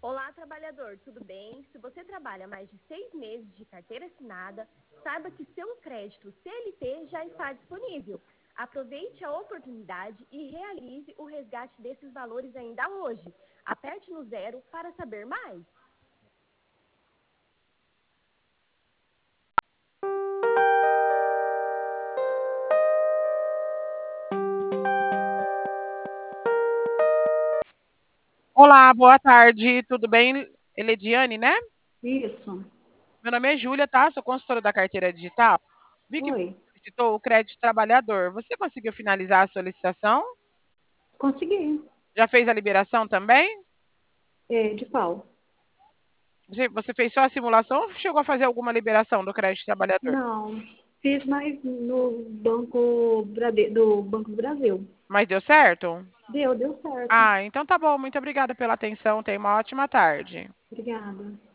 Olá, trabalhador, tudo bem? Se você trabalha mais de 6 meses de carteira assinada, saiba que seu crédito CLT já está disponível. Aproveite a oportunidade e realize o resgate desses valores ainda hoje. Aperte no 0 para saber mais. Olá, boa tarde, tudo bem? Elediane, né? Isso. Meu nome é Júlia, tá? Sou consultora da carteira digital. Vi que você Oi. solicitou o crédito trabalhador. Você conseguiu finalizar a solicitação? Consegui. Já fez a liberação também? É, de qual? Você fez só a simulação ou chegou a fazer alguma liberação do crédito trabalhador? Não. Fiz mais no do Banco do Brasil. Mas deu certo? Deu certo. Ah, então tá bom. Muito obrigada pela atenção. Tenha uma ótima tarde. Obrigada.